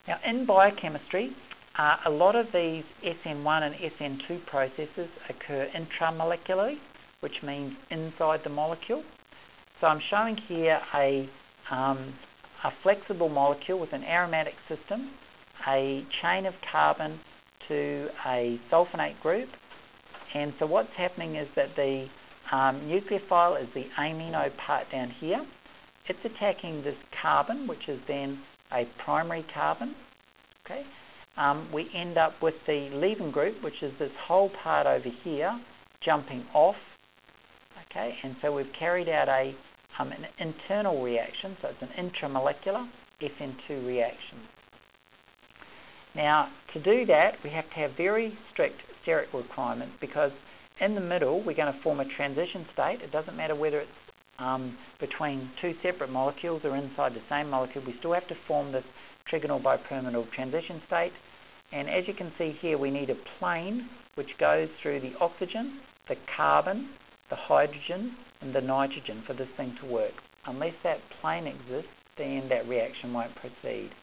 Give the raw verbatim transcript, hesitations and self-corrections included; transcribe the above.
Now in biochemistry, uh, a lot of these S N one and S N two processes occur intramolecularly, which means inside the molecule. So I'm showing here a, um, a flexible molecule with an aromatic system, a chain of carbon to a sulfonate group. And so what's happening is that the um, nucleophile is the amino part down here. It's attacking this carbon, which is then a primary carbon. Okay, um, we end up with the leaving group, which is this whole part over here, jumping off. Okay, and so we've carried out a um, an internal reaction, so it's an intramolecular S N two reaction. Now, to do that, we have to have very strict steric requirements, because in the middle we're going to form a transition state. It doesn't matter whether it's um, between two separate molecules or inside the same molecule. We still have to form this trigonal bipyramidal transition state. And as you can see here, we need a plane which goes through the oxygen, the carbon, the hydrogen, and the nitrogen for this thing to work. Unless that plane exists, then that reaction won't proceed.